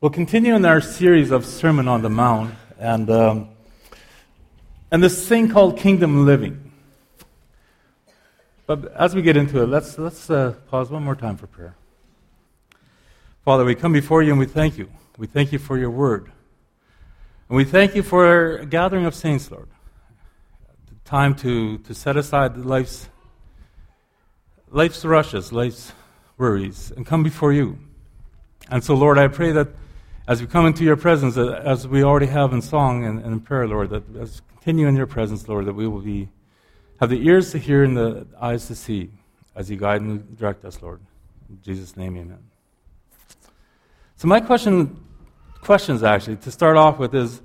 We'll continue in our series of Sermon on the Mount, and this thing called kingdom living. But as we get into it, let's pause one more time for prayer. Father, we come before you and we thank you. We thank you for your word. And we thank you for a gathering of saints, Lord. The time to set aside life's rushes, life's worries, and come before you. And so, Lord, I pray that as we come into your presence, as we already have in song and in prayer, Lord, that as we continue in your presence, Lord, that we will have the ears to hear and the eyes to see as you guide and direct us, Lord. In Jesus' name, amen. So my questions actually, to start off with is,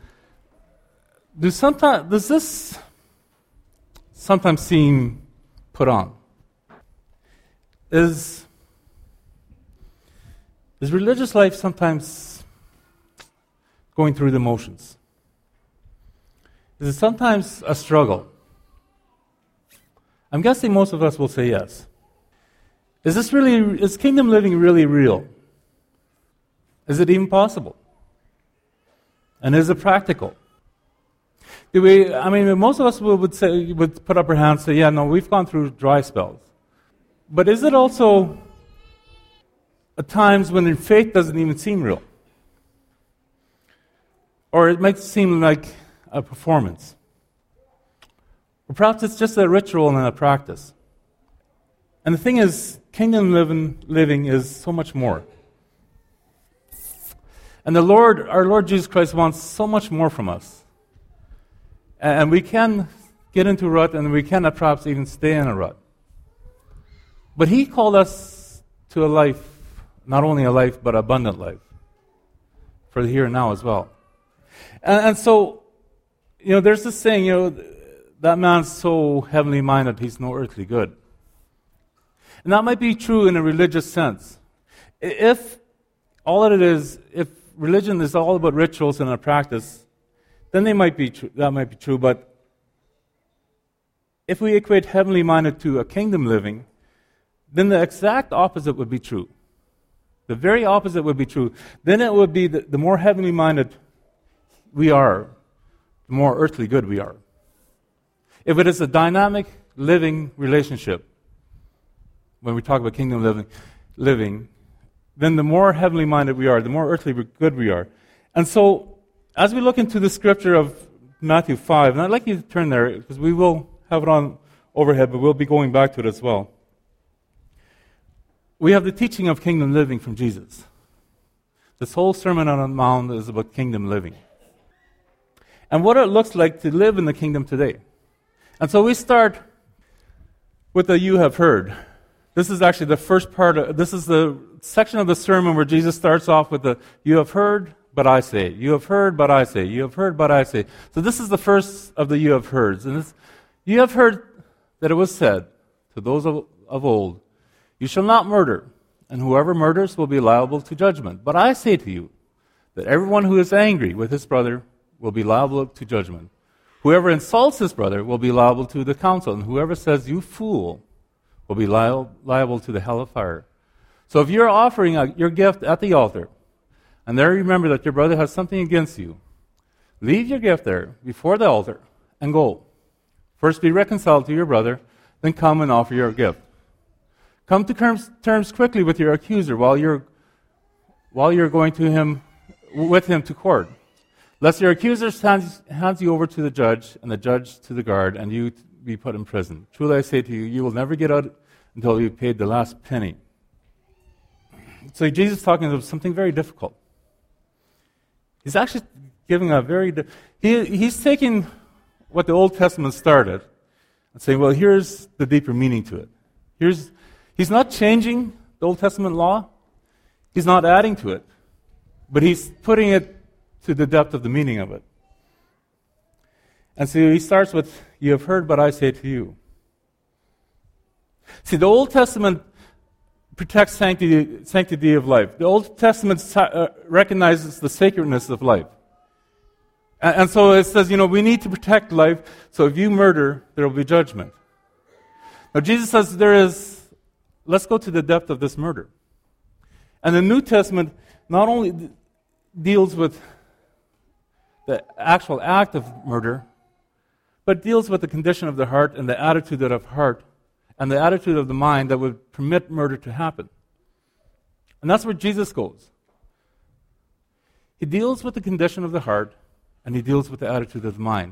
does this sometimes seem put on? Is religious life sometimes going through the motions? Is it sometimes a struggle? I'm guessing most of us will say yes. Is kingdom living really real? Is it even possible? And is it practical? Most of us would put up our hands and say, yeah, no, we've gone through dry spells. But is it also at times when faith doesn't even seem real? Or it might seem like a performance. Or perhaps it's just a ritual and a practice. And the thing is, kingdom living is so much more. And our Lord Jesus Christ wants so much more from us. And we can get into a rut, and we can perhaps even stay in a rut. But He called us to a life, not only a life, but abundant life, for the here and now as well. And so, there's this saying, that man's so heavenly minded, he's no earthly good. And that might be true in a religious sense. If religion is all about rituals and a practice, then that might be true. But if we equate heavenly minded to a kingdom living, then the exact opposite would be true. The very opposite would be true. Then it would be the more heavenly minded we are, the more earthly good we are. If it is a dynamic, living relationship, when we talk about kingdom living, then the more heavenly minded we are, the more earthly good we are. And so, as we look into the scripture of Matthew 5, and I'd like you to turn there, because we will have it on overhead, but we'll be going back to it as well. We have the teaching of kingdom living from Jesus. This whole Sermon on the Mount is about kingdom living. And what it looks like to live in the kingdom today. And so we start with the you have heard. This is actually the first part, this is the section of the sermon where Jesus starts off with the you have heard, but I say. You have heard, but I say. You have heard, but I say. So this is the first of the you have heards. And you have heard that it was said to those of old, you shall not murder, and whoever murders will be liable to judgment. But I say to you that everyone who is angry with his brother will be liable to judgment. Whoever insults his brother will be liable to the council, and whoever says, you fool, will be liable to the hell of fire. So if you're offering your gift at the altar, and there you remember that your brother has something against you, leave your gift there before the altar and go. First be reconciled to your brother, then come and offer your gift. Come to terms quickly with your accuser while you're going with him to court. Lest your accuser hands you over to the judge, and the judge to the guard, and you be put in prison. Truly I say to you, you will never get out until you've paid the last penny. So Jesus is talking about something very difficult. He's actually giving he's taking what the Old Testament started and saying, well, here's the deeper meaning to it. He's not changing the Old Testament law. He's not adding to it. But he's putting it to the depth of the meaning of it. And so he starts with, you have heard, but I say to you. See, the Old Testament protects sanctity of life. The Old Testament recognizes the sacredness of life. And so it says, we need to protect life, so if you murder, there will be judgment. Now Jesus says let's go to the depth of this murder. And the New Testament not only deals with the actual act of murder, but deals with the condition of the heart and the attitude of heart and the attitude of the mind that would permit murder to happen. And that's where Jesus goes. He deals with the condition of the heart, and he deals with the attitude of the mind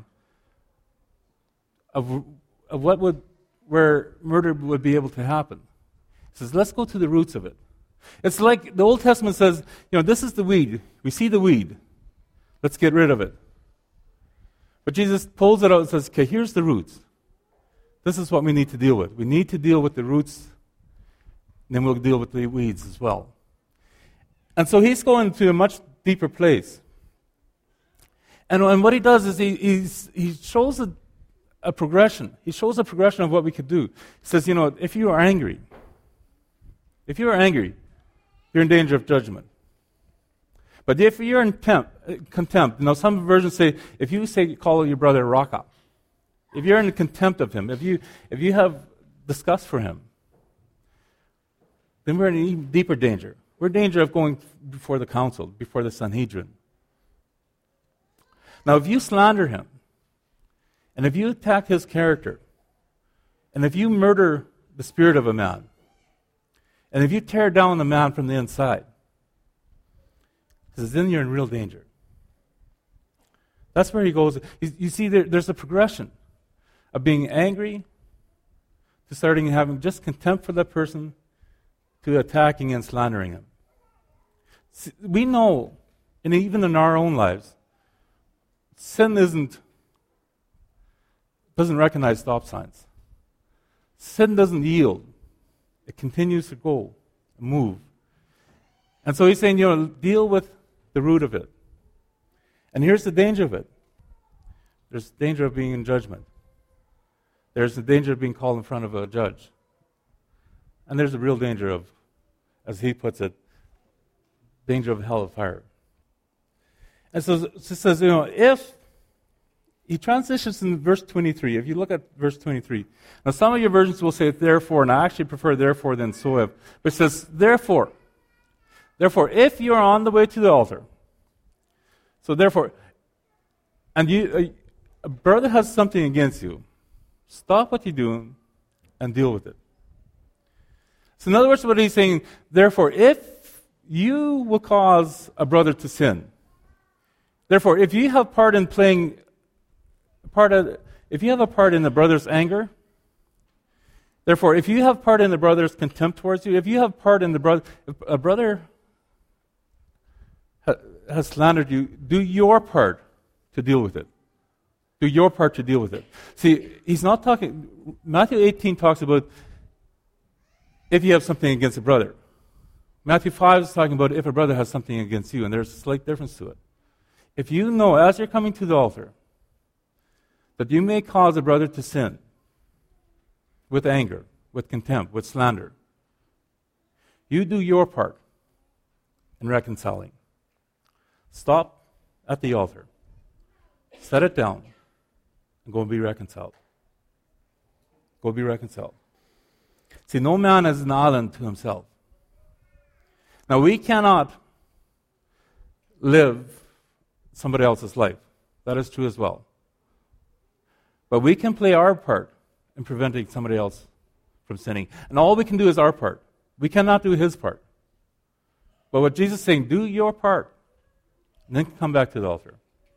of where murder would be able to happen. He says, let's go to the roots of it. It's like the Old Testament says, this is the weed. We see the weed. Let's get rid of it. But Jesus pulls it out and says, okay, here's the roots. This is what we need to deal with. We need to deal with the roots, and then we'll deal with the weeds as well. And so he's going to a much deeper place. And what he does is he shows a progression. He shows a progression of what we could do. He says, if you are angry, you're in danger of judgment. But if you're in contempt, some versions say, if you call your brother Raka, if you're in contempt of him, if you have disgust for him, then we're in even deeper danger. We're in danger of going before the council, before the Sanhedrin. Now, if you slander him, and if you attack his character, and if you murder the spirit of a man, and if you tear down the man from the inside, then you're in real danger. That's where he goes. You see, there's a progression of being angry to starting having just contempt for that person to attacking and slandering him. See, we know, and even in our own lives, sin doesn't recognize stop signs. Sin doesn't yield. It continues to go, move. And so he's saying, deal with the root of it. And here's the danger of it. There's the danger of being in judgment. There's the danger of being called in front of a judge. And there's the real danger of, as he puts it, danger of hell of fire. And so it says, if he transitions in verse 23. If you look at verse 23. Now, some of your versions will say therefore, and I actually prefer therefore than so if. But it says, therefore, if you're on the way to the altar, so therefore, and a brother has something against you, stop what you're doing and deal with it. So in other words, what he's saying, therefore, if you will cause a brother to sin, therefore, if you have part in if you have a part in the brother's anger, therefore, if you have part in the brother's contempt towards you, if you have part in if a brother has slandered you, do your part to deal with it. Do your part to deal with it. See, he's not talking, Matthew 18 talks about if you have something against a brother. Matthew 5 is talking about if a brother has something against you, and there's a slight difference to it. If you know, as you're coming to the altar, that you may cause a brother to sin with anger, with contempt, with slander, you do your part in reconciling. Stop at the altar. Set it down and go and be reconciled. Go be reconciled. See, no man is an island to himself. Now, we cannot live somebody else's life. That is true as well. But we can play our part in preventing somebody else from sinning. And all we can do is our part. We cannot do his part. But what Jesus is saying, do your part, and then come back to the altar.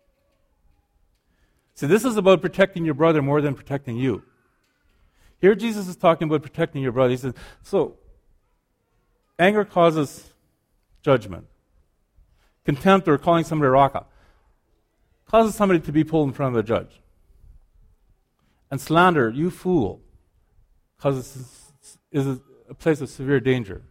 See, this is about protecting your brother more than protecting you. Here Jesus is talking about protecting your brother. He says, so, anger causes judgment. Contempt or calling somebody Raka causes somebody to be pulled in front of a judge. And slander, you fool, is a place of severe danger.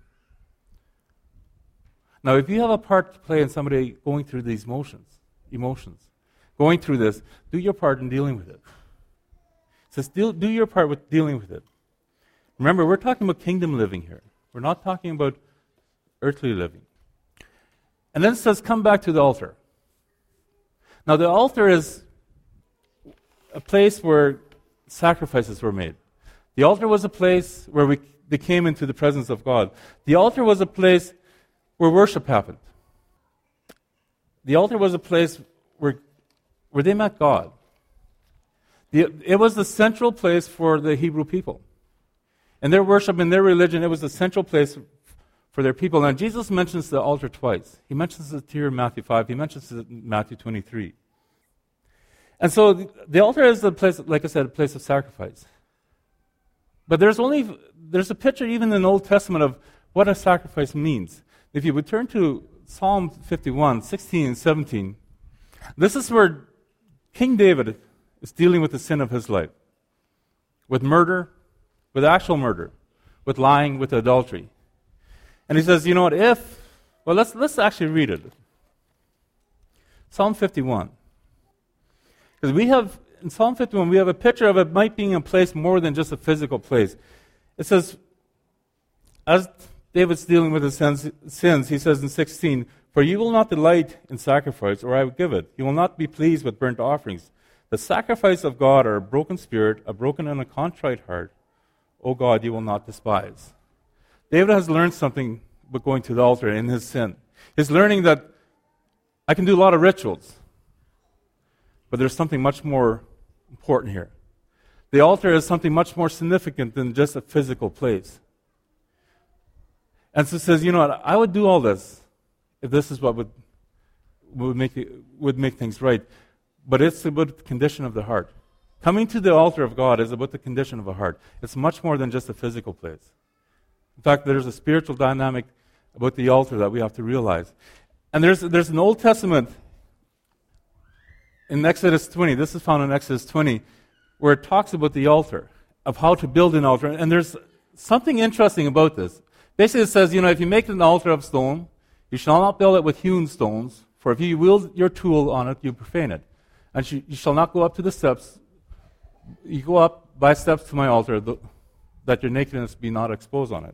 Now, if you have a part to play in somebody going through these emotions, going through this, do your part in dealing with it. It says, do your part with dealing with it. Remember, we're talking about kingdom living here. We're not talking about earthly living. And then it says, come back to the altar. Now, the altar is a place where sacrifices were made. The altar was a place where they came into the presence of God. The altar was a place where worship happened. the altar was a place where they met God. It was the central place for the Hebrew people. In their worship, in their religion, it was the central place for their people. And Jesus mentions the altar twice. He mentions it here in Matthew 5. He mentions it in Matthew 23. And so the altar is a place, like I said, a place of sacrifice. But there's a picture even in the Old Testament of what a sacrifice means. If you would turn to Psalm 51, 16 and 17, this is where King David is dealing with the sin of his life. With murder, with actual murder, with lying, with adultery. And he says, you know what, let's actually read it. Psalm 51. Because in Psalm 51, we have a picture of it might being a place more than just a physical place. It says, as David's dealing with his sins, he says in 16, "For you will not delight in sacrifice, or I will give it. You will not be pleased with burnt offerings. The sacrifice of God are a broken spirit, a broken and a contrite heart. O God, you will not despise." David has learned something about going to the altar in his sin. He's learning that I can do a lot of rituals, but there's something much more important here. The altar is something much more significant than just a physical place. And so it says, you know what, I would do all this if this is what would make things right. But it's about the condition of the heart. Coming to the altar of God is about the condition of a heart. It's much more than just a physical place. In fact, there's a spiritual dynamic about the altar that we have to realize. And there's an Old Testament in Exodus 20, this is found in Exodus 20, where it talks about the altar, of how to build an altar. And there's something interesting about this. Basically, it says, if you make an altar of stone, you shall not build it with hewn stones, for if you wield your tool on it, you profane it. And you shall not go up to the steps. You go up by steps to my altar, that your nakedness be not exposed on it.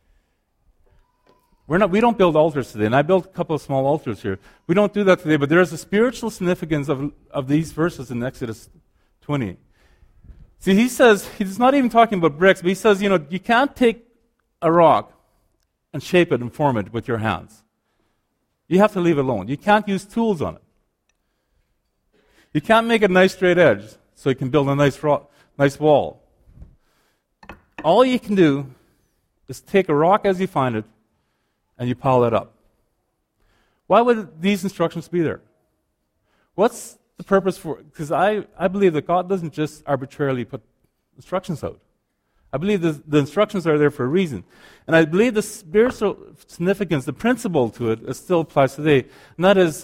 We don't build altars today, and I built a couple of small altars here. We don't do that today, but there is a spiritual significance of these verses in Exodus 20. See, he's not even talking about bricks, but he says, you can't take a rock and shape it and form it with your hands. You have to leave it alone. You can't use tools on it. You can't make a nice straight edge so you can build a nice wall. All you can do is take a rock as you find it, and you pile it up. Why would these instructions be there? What's the purpose for it? Because I believe that God doesn't just arbitrarily put instructions out. I believe the instructions are there for a reason. And I believe the spiritual significance, the principle to it, still applies today. And that is,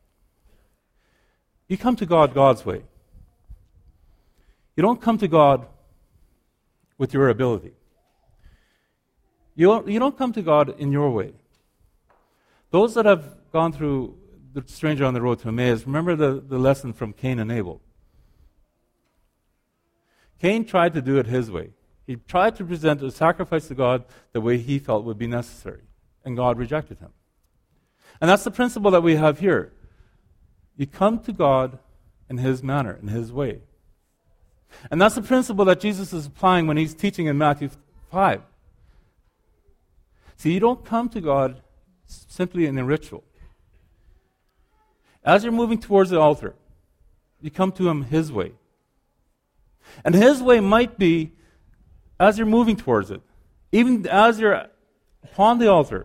you come to God God's way. You don't come to God with your ability. You don't come to God in your way. Those that have gone through the stranger on the road to Emmaus, remember the lesson from Cain and Abel. Cain tried to do it his way. He tried to present a sacrifice to God the way he felt would be necessary, and God rejected him. And that's the principle that we have here. You come to God in His manner, in His way. And that's the principle that Jesus is applying when He's teaching in Matthew 5. See, you don't come to God simply in a ritual. As you're moving towards the altar, you come to Him His way. And His way might be, as you're moving towards it, even as you're upon the altar,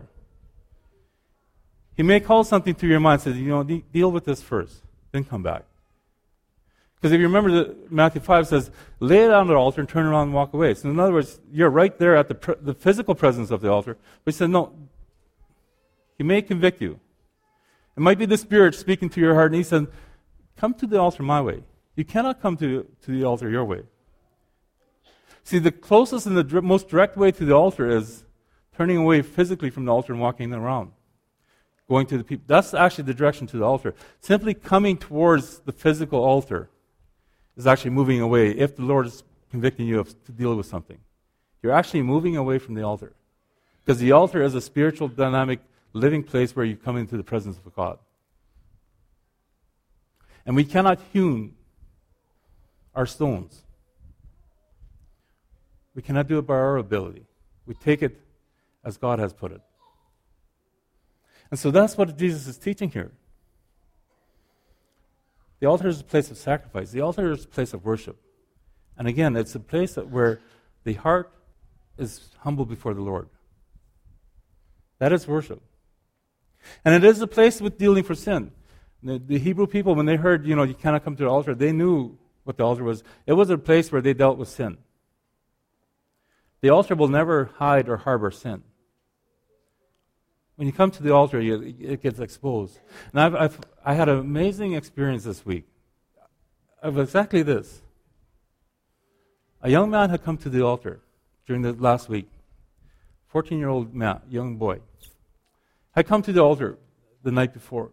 He may call something to your mind and say, deal with this first, then come back. Because if you remember, Matthew 5 says, lay it on the altar and turn around and walk away. So in other words, you're right there at the physical presence of the altar. But He said, no, He may convict you. It might be the Spirit speaking to your heart, and He said, come to the altar my way. You cannot come to the altar your way. See, the closest and the most direct way to the altar is turning away physically from the altar and walking around. Going to the people. That's actually the direction to the altar. Simply coming towards the physical altar is actually moving away if the Lord is convicting you to deal with something. You're actually moving away from the altar. Because the altar is a spiritual, dynamic, living place where you come into the presence of God. And we cannot hewn our stones. We cannot do it by our ability. We take it as God has put it. And so that's what Jesus is teaching here. The altar is a place of sacrifice. The altar is a place of worship. And again, it's a place where the heart is humble before the Lord. That is worship. And it is a place with dealing for sin. The Hebrew people, when they heard, you cannot come to the altar, they knew what the altar was. It was a place where they dealt with sin. The altar will never hide or harbor sin. When you come to the altar, it gets exposed. And I had an amazing experience this week of exactly this. A young man had come to the altar during the last week. 14-year-old man, young boy, had come to the altar the night before.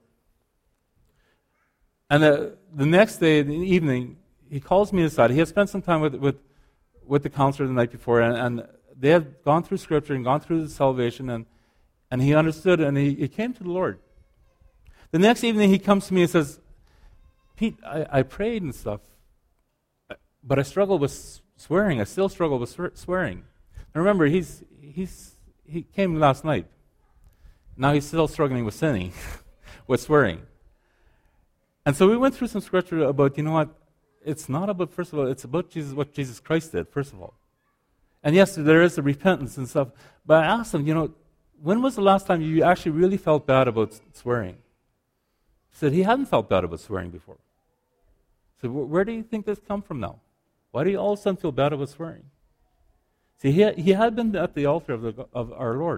And the next day, in the evening, he calls me aside. He had spent some time with the counselor the night before, and they had gone through Scripture and gone through the salvation, and he understood, and he came to the Lord. The next evening, he comes to me and says, Pete, I prayed and stuff, but I struggle with swearing. I still struggle with swearing. And remember, he came last night. Now he's still struggling with sinning, with swearing. And so we went through some Scripture about, it's not about, first of all, it's about Jesus, what Jesus Christ did, first of all. And yes, there is a repentance and stuff, but I asked him, when was the last time you actually really felt bad about swearing? He said he hadn't felt bad about swearing before. So where do you think this come from now? Why do you all of a sudden feel bad about swearing? See, he had been at the altar of our Lord.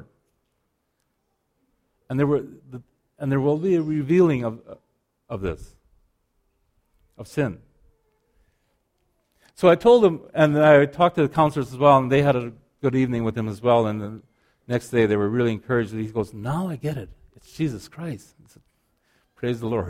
And there will be a revealing of this, of sin. So I told him, and I talked to the counselors as well, and they had a good evening with him as well, and the next day they were really encouraged. He goes, now I get it. It's Jesus Christ. I said, praise the Lord.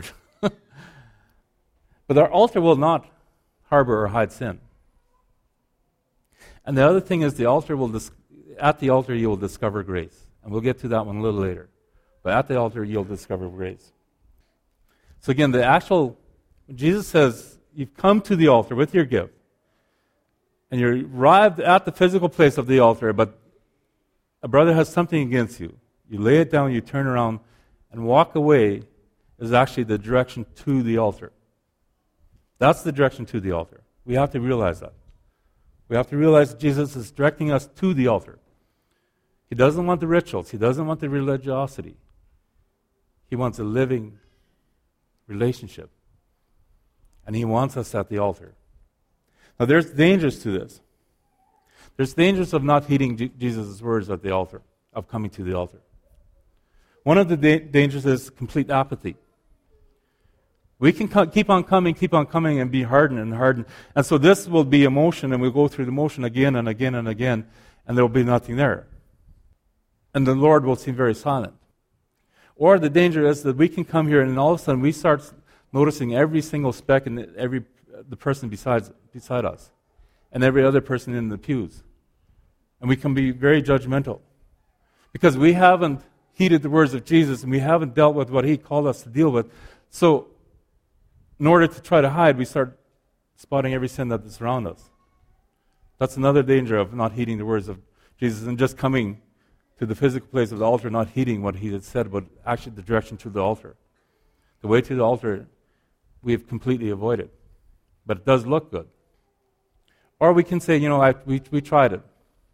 But our altar will not harbor or hide sin. And the other thing is at the altar you will discover grace. And we'll get to that one a little later. But at the altar you'll discover grace. So again, Jesus says, you've come to the altar with your gift. And you're arrived at the physical place of the altar, but a brother has something against you. You lay it down, you turn around, and walk away is actually the direction to the altar. That's the direction to the altar. We have to realize that. We have to realize that Jesus is directing us to the altar. He doesn't want the rituals. He doesn't want the religiosity. He wants a living relationship. And he wants us at the altar. Now there's dangers to this. There's dangers of not heeding Jesus' words at the altar, of coming to the altar. One of the dangers is complete apathy. We can keep on coming and be hardened and hardened. And so this will be emotion, and we'll go through the motion again and again and again, and there will be nothing there. And the Lord will seem very silent. Or the danger is that we can come here and all of a sudden we start noticing every single speck in the person beside us, and every other person in the pews. And we can be very judgmental. Because we haven't heeded the words of Jesus, and we haven't dealt with what He called us to deal with. So, in order to try to hide, we start spotting every sin that is around us. That's another danger of not heeding the words of Jesus and just coming to the physical place of the altar, not heeding what He had said, but actually the direction to the altar. The way to the altar, we have completely avoided. But it does look good. Or we can say, we tried it.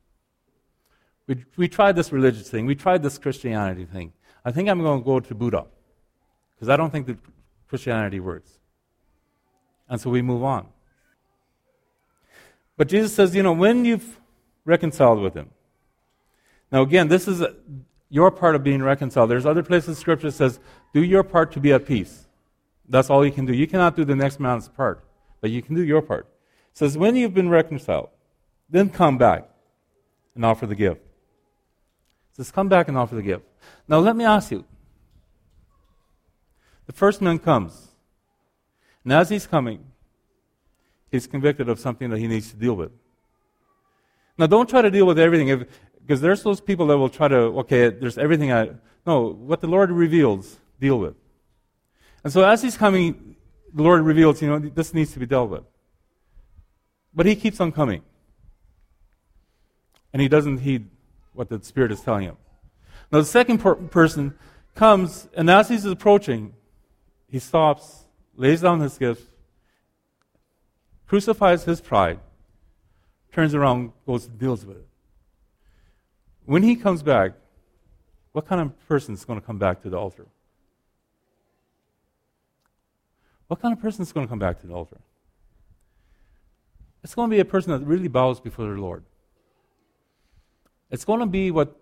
We tried this religious thing. We tried this Christianity thing. I think I'm going to go to Buddha, because I don't think that Christianity works. And so we move on. But Jesus says, when you've reconciled with Him. Now again, this is your part of being reconciled. There's other places in Scripture that says, do your part to be at peace. That's all you can do. You cannot do the next man's part, but you can do your part. It says, when you've been reconciled, then come back and offer the gift. It says, come back and offer the gift. Now let me ask you. The first man comes. And as he's coming, he's convicted of something that he needs to deal with. Now don't try to deal with everything, because there's those people that will try to, there's everything no, what the Lord reveals, deal with. And so as he's coming, the Lord reveals, this needs to be dealt with. But he keeps on coming. And he doesn't heed what the Spirit is telling him. Now the second person comes, and as he's approaching, he stops lays down his gift, crucifies his pride, turns around, goes and deals with it. When he comes back, what kind of person is going to come back to the altar? What kind of person is going to come back to the altar? It's going to be a person that really bows before their Lord. It's going to be what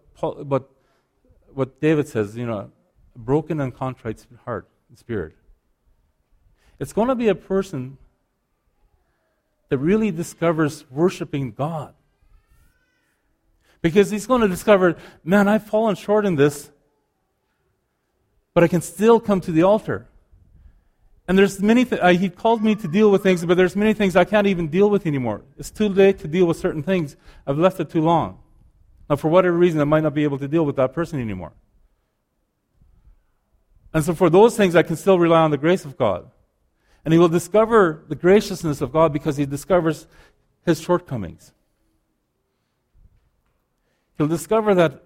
David says, a broken and contrite heart and spirit. It's going to be a person that really discovers worshiping God. Because he's going to discover, man, I've fallen short in this, but I can still come to the altar. And there's many he called me to deal with things, but there's many things I can't even deal with anymore. It's too late to deal with certain things. I've left it too long. Now, for whatever reason, I might not be able to deal with that person anymore. And so for those things, I can still rely on the grace of God. And he will discover the graciousness of God because he discovers his shortcomings. He'll discover that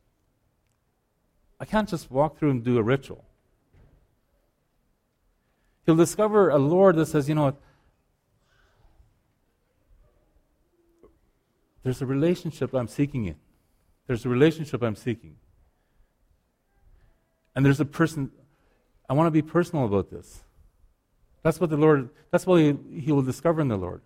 I can't just walk through and do a ritual. He'll discover a Lord that says, you know what? There's a relationship I'm seeking in. There's a relationship I'm seeking. And there's a person, I want to be personal about this. That's what he will discover in the Lord.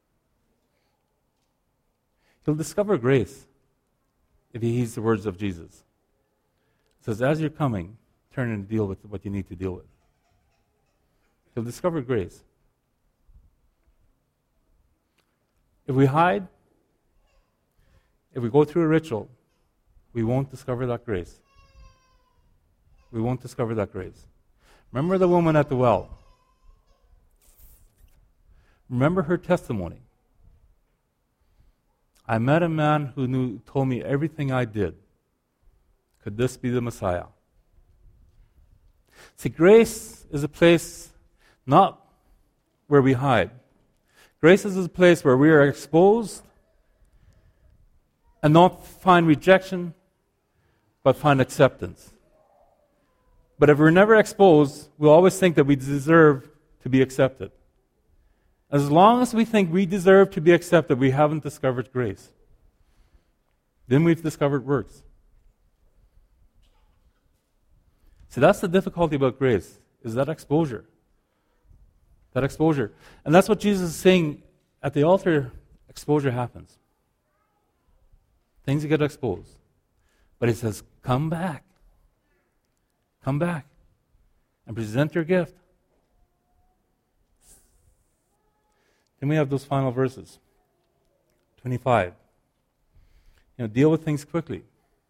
He'll discover grace if he heeds the words of Jesus. It says, as you're coming, turn and deal with what you need to deal with. He'll discover grace. If we hide, if we go through a ritual, we won't discover that grace. We won't discover that grace. Remember the woman at the well. Remember her testimony. I met a man who told me everything I did. Could this be the Messiah? See, grace is a place not where we hide. Grace is a place where we are exposed and not find rejection, but find acceptance. But if we're never exposed, we'll always think that we deserve to be accepted. As long as we think we deserve to be accepted, we haven't discovered grace. Then we've discovered works. See, that's the difficulty about grace, is that exposure. That exposure. And that's what Jesus is saying at the altar. Exposure happens. Things get exposed. But he says, come back. Come back and present your gift. Then we have those final verses. 25. Deal with things quickly.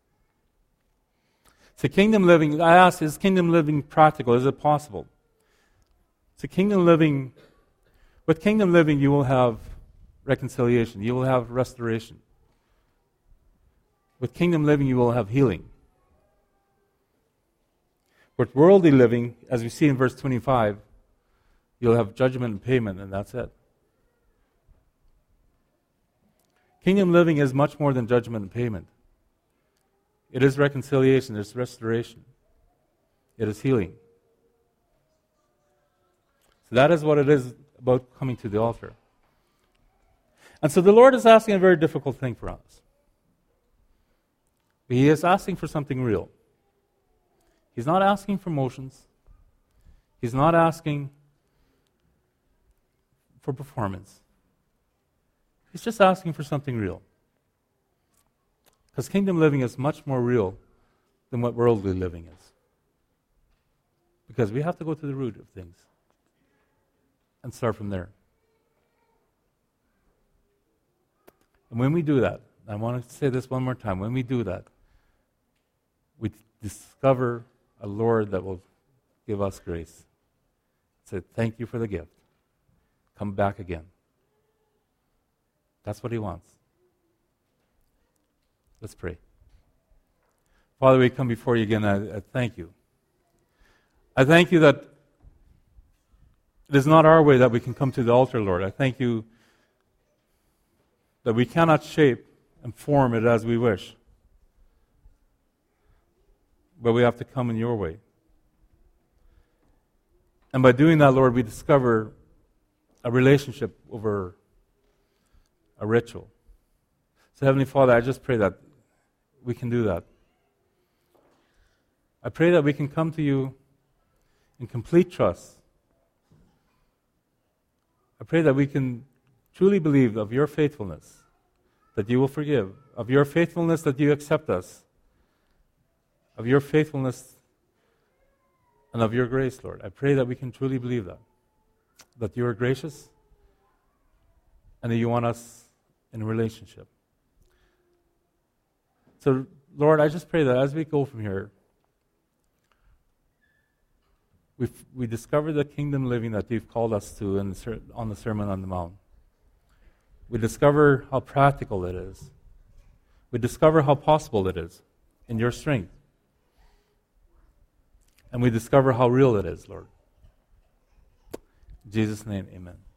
So kingdom living, I ask, is kingdom living practical? Is it possible? So kingdom living, with kingdom living you will have reconciliation. You will have restoration. With kingdom living you will have healing. With worldly living, as we see in verse 25, you'll have judgment and payment, and that's it. Kingdom living is much more than judgment and payment. It is reconciliation, it's restoration. It is healing. So that is what it is about coming to the altar. And so the Lord is asking a very difficult thing for us. He is asking for something real. He's not asking for motions. He's not asking for performance. He's just asking for something real. Because kingdom living is much more real than what worldly living is. Because we have to go to the root of things and start from there. And when we do that, I want to say this one more time, when we do that, we discover a Lord that will give us grace. Say, thank you for the gift. Come back again. That's what he wants. Let's pray. Father, we come before you again. I thank you. I thank you that it is not our way that we can come to the altar, Lord. I thank you that we cannot shape and form it as we wish. But we have to come in your way. And by doing that, Lord, we discover a relationship over a ritual. So, Heavenly Father, I just pray that we can do that. I pray that we can come to you in complete trust. I pray that we can truly believe of your faithfulness, that you will forgive, of your faithfulness that you accept us, of your faithfulness and of your grace, Lord. I pray that we can truly believe that you are gracious and that you want us in a relationship. So, Lord, I just pray that as we go from here, we discover the kingdom living that you've called us to on the Sermon on the Mount. We discover how practical it is. We discover how possible it is in your strength. And we discover how real it is, Lord. In Jesus' name, amen.